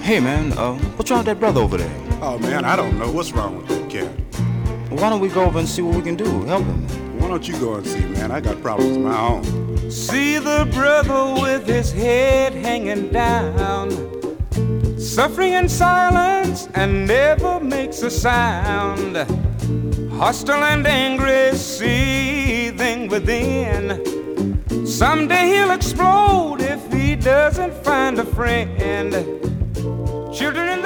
Hey man, what's wrong with that brother over there? Oh man, I don't know what's wrong with that cat. Well, why don't we go over and see what we can do? Help him. Why don't you go and see, man? I got problems of my own. See the brother with his head hanging down, suffering in silence and never makes a sound, hostile and angry, seething within. Someday he'll explode if he doesn't find a friend. Children in